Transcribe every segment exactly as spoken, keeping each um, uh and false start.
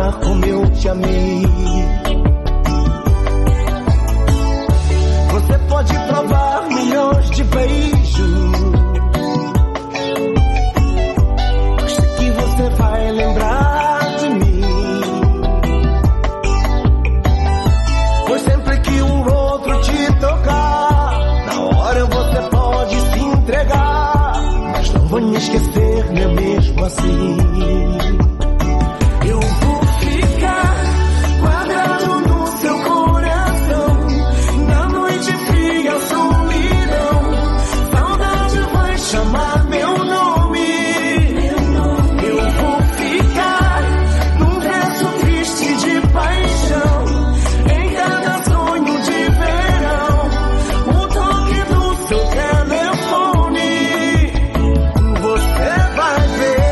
amar como eu te amei. Você pode provar milhões de beijos, mas sei que você vai lembrar de mim. Pois sempre que um outro te tocar, na hora você pode se entregar, mas não vou me esquecer, nem mesmo assim. Eu vou ficar quadrado no seu coração, na noite fria, solidão. Saudade vai chamar meu nome. Eu vou ficar num verso triste de paixão, em cada sonho de verão, o toque do seu telefone. Você vai ver.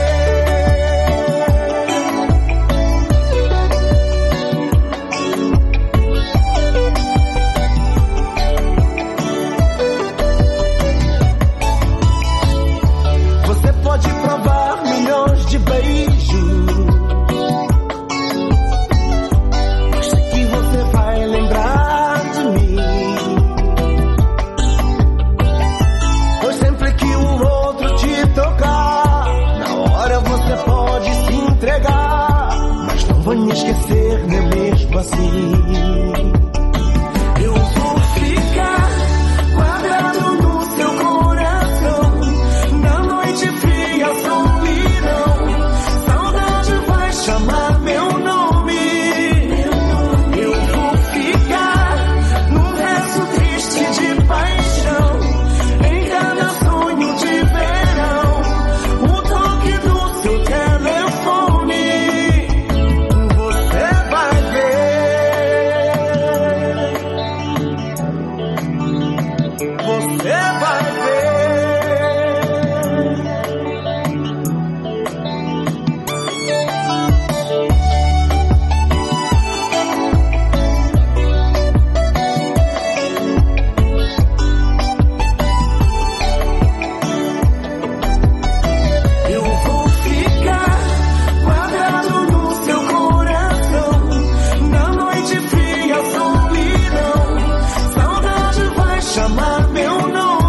Você pode provar milhões de beijos, mas sei que você vai lembrar de mim. Pois sempre que um outro te tocar, na hora você pode se entregar, mas não vou me esquecer, nem mesmo assim. Eu vou ficar quadrado no seu coração, na noite fria, solidão. Saudade vai chamar meu nome. Eu vou ficar num verso triste de paixão, em cada sonho de verão, o toque do seu telefone. Você vai ver. Você vai ver. Eu vou ficar quadrado no seu coração, na noite fria, solidão. Saudade vai chamar meu nome.